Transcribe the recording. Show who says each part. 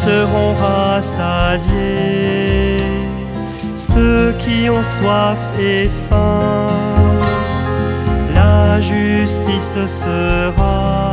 Speaker 1: seront rassasiés. Ceux qui ont soif et faim, la justice sera